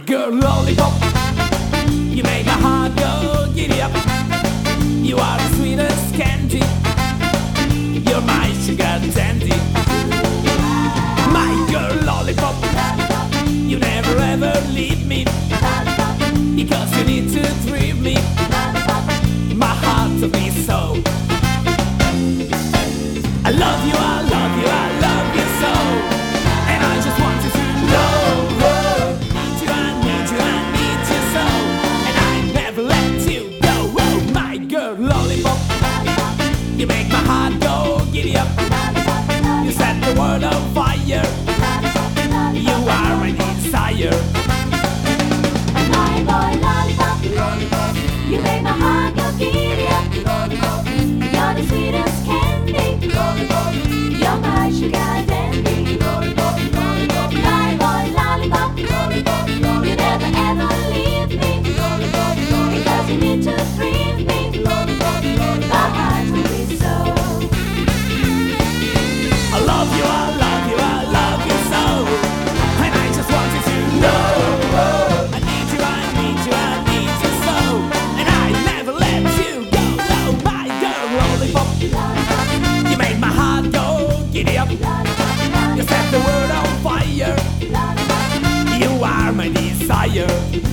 girl lollipop, you make my heart go giddy up. You are the sweetest candy, you're my sugar dandy. My girl lollipop, you never ever leave me, because you need to treat me. My heart to be so. I love you, I love you, I love you so. And I just want you to know, need you, I need you, I need you so. And I never let you go. Oh, my girl lollipop, you make my heart go giddy up. You set the world on fire, you are my desire. My boy lollipop, you make my heart go giddy up. You're the sweetest candy, you're my sugar dandy. My boy lollipop, you never ever leave me, because you need to free me. My heart will be so. I love you, I love you, I love you so. And I just want you to know, I need you, I need you, I need you so. And I never let you go. Oh, my girl lollipop, you make my heart go giddy up. You set the world on fire, you are my desire.